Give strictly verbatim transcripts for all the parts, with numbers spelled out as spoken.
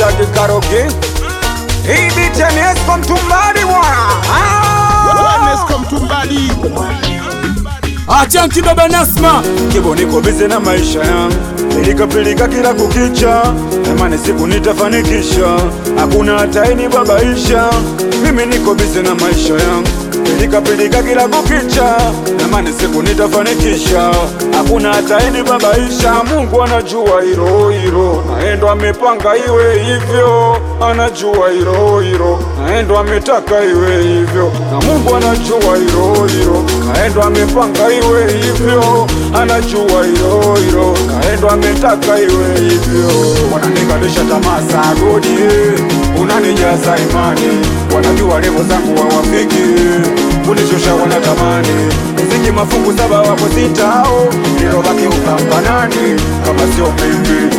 Daddy Karaoke. Hii D J Nesco Mtumbadi bwana. Nesco Mtumbadi. Acha kibaba Nasma. Kibo niko busy na maisha yangu, pilika pilika kila kukicha, namani siku nitafanikisha, hakuna hata inibabaisha. Mimi niko busy na maisha yangu, pilika pilika kila kukicha, namani siku nitafanikisha, hakuna hata inibabaisha. Mungu anajua hilo hilo, naendo amepanga iwe hivyo, anajua hilo hilo, naendo ametaka iwe hivyo, na Mungu anajua hilo hilo, naendo amepanga iwe hivyo, anajua hilo hilo, naendo ametaka iwe hivyo. Wananikalisha tamaa za godi, unanijaza imani, wanajua levo zangu hawafiki, kunishusha wanatamani, mziki mafungu saba wapo sitao, nilobaki utampa nani kama sio mimi?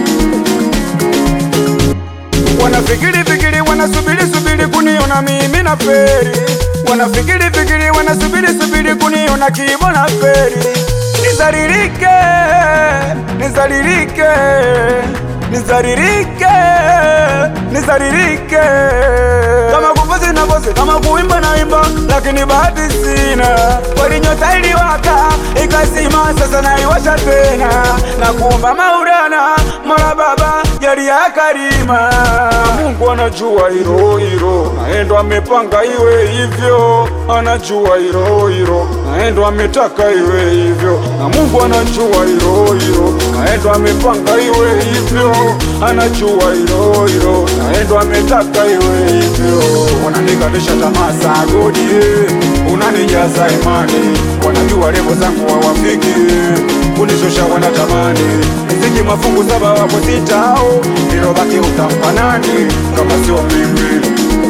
Wanafikiri fikiri wanasubiri subiri kuniona mimi na feri, wanafikiri fikiri wanasubiri subiri kuniona kibo na feri. Nizaririke, nizaririke, nizaririke, nizaririke. Kama kufozi na fozi, kama kuimba na imba, lakini bahati sina. Kweli nyota iliwaka, ikazima, sasa naiwasha tena, na kuomba Maulana, Mola Baba, jalia karima. Mungu anajua hilo hilo, naendo amepanga iwe hivyo, anajua hilo hilo, naendo ametaka iwe hivyo, na Mungu anajua hilo hilo, naendo amepanga iwe hivyo, anajua hilo hilo, naendo ametaka iwe hivyo. Wananikalisha tamaa za godi, unanijaza imani, wanajua levo zangu hawafiki, kunishusha wanatamani, mziki mafungu saba wapo sitao, nilobaki utampa nani kama sio mimi?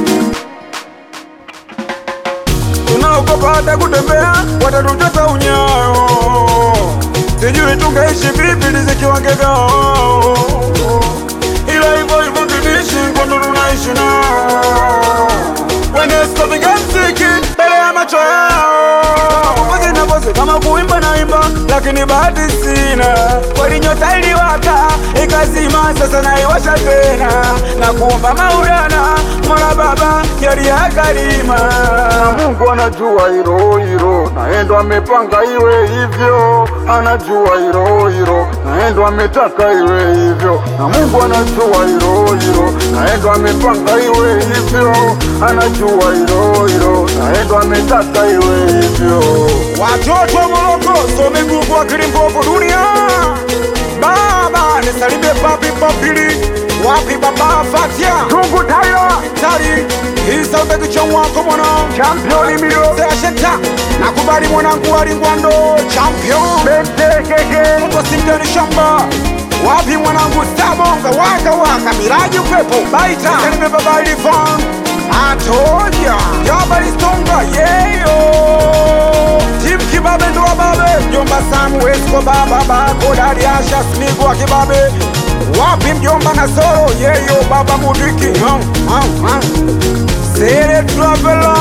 Tunaogopa hata kutembea, watatutesa unyayo, sijui tungeishi vipi riziki wangegao, ila hivyo hivyo tuliishi kwando tunaishi nao. Nesco piga mziki mbele ya macho yao, fozi na fozi kama kuimba na imba, lakini bahati sina. Kweli nyota iliwaka, ikazima, sasa naiwasha tena, na kuomba Maulana, Mola Baba, jalia karima. Mungu anajua hilo hilo, naendo amepanga iwe hivyo, anajua hilo hilo, naendo ametaka iwe hivyo, na Mungu anajua hilo hilo, naendo amepanga iwe hivyo, anajua hilo hilo, naendo ametaka iwe hivyo. Watoto wa Moroko, so miguu kwa kilimbogo dunia. Baba, nisalimie papi papili, wapi baba Fatia Tungu Tayo Tari, hii sauti kichwa wako mwana championi milio Seasheta, nakubali mwanangu wali ngwando champion Bente keke Mto Sindeni Shamba, wapi mwanangu Stabonga waka waka miraji upepo Baita, nisalimie baba Ilifan Atoja, Jabari Stonga, yeyo Tim Kibabe ndo wababe, mjomba Samu Esco baba bako Dadi Asha Smigwa Kibabe, wapi mjomba Nasoro, yeyo baba Mudiki, hum, hum, hum. Sere Traveler,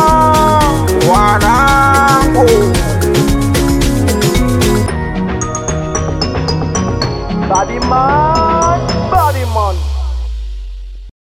wanangu Badima